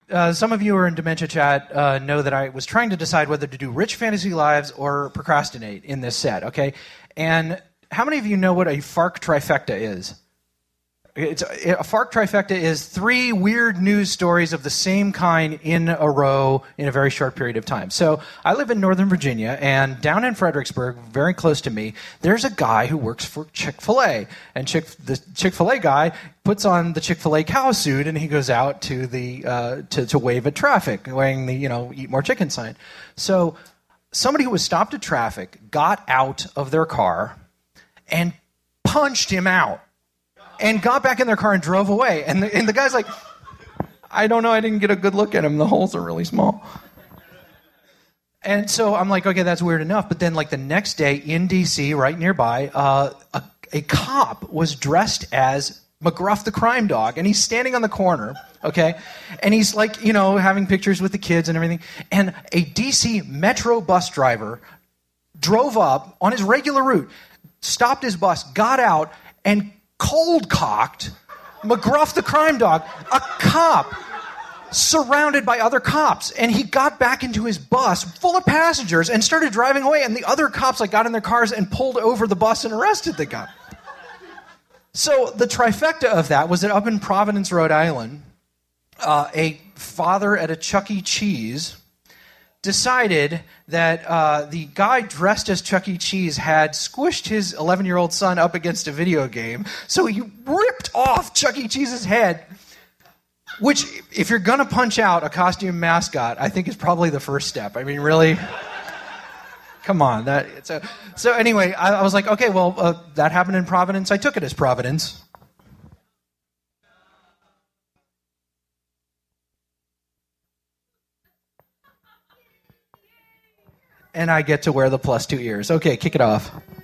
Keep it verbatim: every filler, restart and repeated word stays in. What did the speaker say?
Uh, some of you who are in Dementia Chat uh, know that I was trying to decide whether to do Rich Fantasy Lives or procrastinate in this set, okay? And how many of you know what a FARC trifecta is? It's, a FARC trifecta is three weird news stories of the same kind in a row in a very short period of time. So I live in Northern Virginia, and down in Fredericksburg, very close to me, there's a guy who works for Chick-fil-A. And Chick, the Chick-fil-A guy puts on the Chick-fil-A cow suit, and he goes out to the uh, to, to wave at traffic, wearing the, you know, eat more chicken sign. So somebody who was stopped at traffic got out of their car and punched him out. And got back in their car and drove away. And the, and the guy's like, I don't know, I didn't get a good look at him. The holes are really small. And so I'm like, okay, that's weird enough. But then like the next day in D C, right nearby, uh, a, a cop was dressed as McGruff the crime dog. And he's standing on the corner, okay? And he's like, you know, having pictures with the kids and everything. And a D C Metro bus driver drove up on his regular route, stopped his bus, got out, and cold-cocked McGruff the crime dog, a cop surrounded by other cops. And he got back into his bus full of passengers and started driving away. And the other cops like got in their cars and pulled over the bus and arrested the guy. So the trifecta of that was that up in Providence, Rhode Island, uh, a father at a Chuck E. Cheese decided that uh, the guy dressed as Chuck E. Cheese had squished his eleven-year-old son up against a video game, so he ripped off Chuck E. Cheese's head, which, if you're going to punch out a costume mascot, I think is probably the first step. I mean, really? Come on. That, so, so anyway, I, I was like, okay, well, uh, that happened in Providence. I took it as Providence. And I get to wear the plus two ears. Okay, kick it off.